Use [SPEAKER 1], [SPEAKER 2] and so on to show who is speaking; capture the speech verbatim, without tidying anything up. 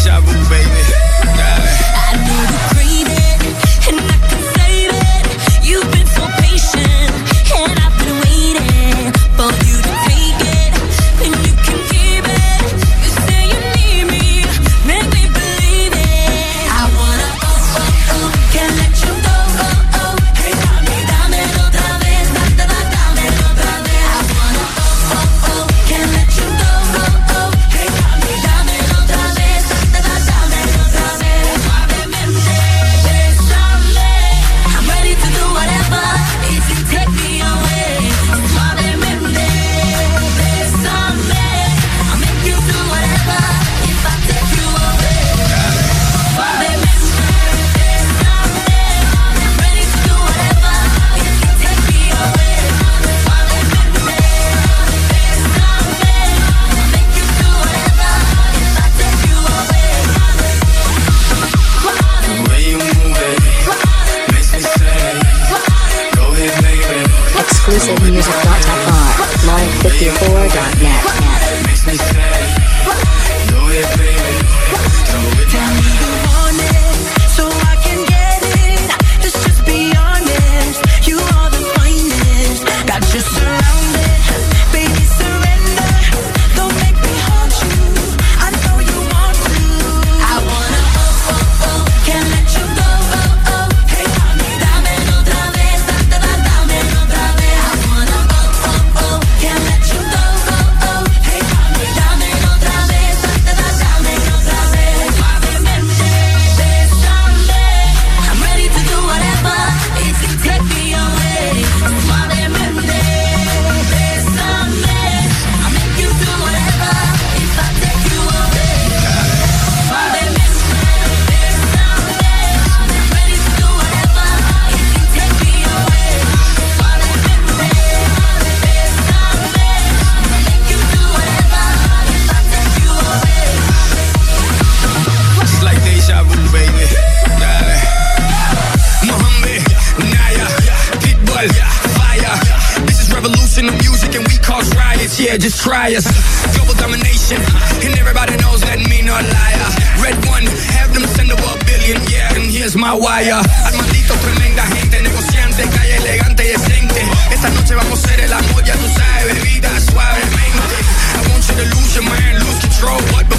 [SPEAKER 1] deja vu, baby.
[SPEAKER 2] I know you crave it, and I can save it. You've been so patient, and I've been waiting for you to take it, and you can keep it. You say you need me, make me believe it. I wanna oh oh oh, can't let you go oh oh. Hey, dame, dámelo otra vez, da da da, dámelo otra vez. I wanna oh oh oh, can't let you go oh oh. Hey, dame, dámelo otra vez, da da da, dámelo otra vez. Suavemente, bésame. I'm ready to do whatever if you take me away. Suavemente, bésame. I'll make you do whatever if I take you away. Suavemente, bésame. I'm ready to do whatever if you take me away. Suavemente, bésame. I'll make you do whatever if I take you away.
[SPEAKER 1] The way you move it makes me say, go ahead, baby.
[SPEAKER 3] Exclusive music dot f r, live fifty-four dot net.
[SPEAKER 1] Makes me say, go ahead, baby. So with
[SPEAKER 2] Tell me you want it, so I can get it. Let's just be honest, you are the finest. Got you surrounded, baby surrender. Don't make me haunt you, I know you want to. I wanna oh oh oh, can't let you go oh oh. Hey, dame, dámelo otra vez, da da da, dámelo otra vez. I wanna oh oh oh, can't let you go oh oh. Hey, dame, dámelo otra vez, da da da, dámelo otra vez. Suavemente, bésame. I'm ready to do whatever if you take me away. Suavemente, bésame. I'll make you do whatever if I take you away. Suavemente, bésame. I'm ready to do whatever if you take me away. Suavemente, bésame. I'll make you do whatever if I take you away.
[SPEAKER 1] It's like deja vu, baby. Dale. Mohammed, Naya, Pitbull, fire. This is revolution of music and we cause riots. Yeah, just try us. Global domination, and everybody knows that me no liar. Red one, have them send over a billion, yeah, and here's my wire. Armandito, tremenda gente, negociante, calle elegante y decente. Esta noche vamos a hacer el amor, ya tú sabes, bebida suavemente. I want you to lose your mind, lose control, but